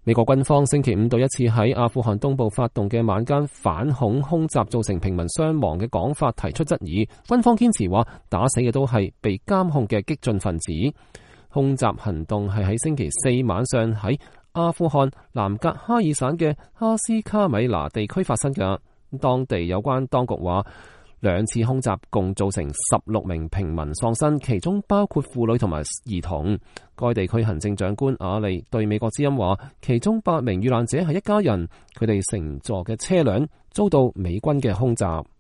美國軍方星期五對一次喺阿富汗東部發動嘅晚間反恐空襲造成平民傷亡嘅講法提出質疑。軍方堅持話打死嘅都係被監控嘅激進分子。空襲行動係喺星期四晚上喺阿富汗南格哈爾省嘅哈斯卡米拿地區發生嘅。當地有關當局話，兩次空襲共造成16名平民喪生，其中包括婦女同埋兒童。該地區行政長官阿利對美國之音話，其中8名遇難者係一家人，佢哋乘坐嘅車輛遭到美軍嘅空襲。